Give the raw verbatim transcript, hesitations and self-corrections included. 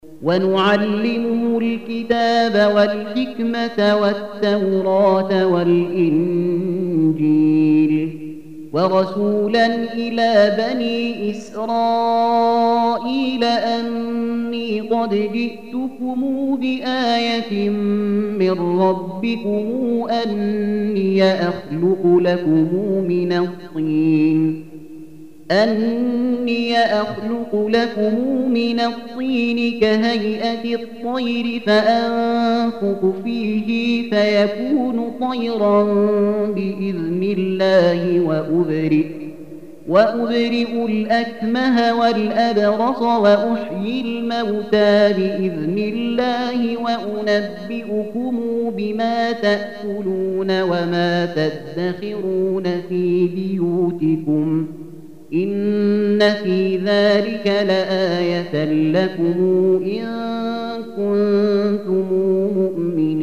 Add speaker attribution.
Speaker 1: ونعلمه الكتاب والحكمة والتوراة والإنجيل ورسولا إلى بني إسرائيل أني قد جئتكم بآية من ربكم أني أخلق لكم من الطين أني أخلق لكم من الطين كهيئة الطير فأنفخ فيه فيكون طيرا بإذن الله وأبرئ, وأبرئ الأكمه والأبرص وأحيي الموتى بإذن الله وأنبئكم بما تأكلون وما تدخرون في بيوتكم إن في ذلك لآية لكم إن كنتم مؤمنين.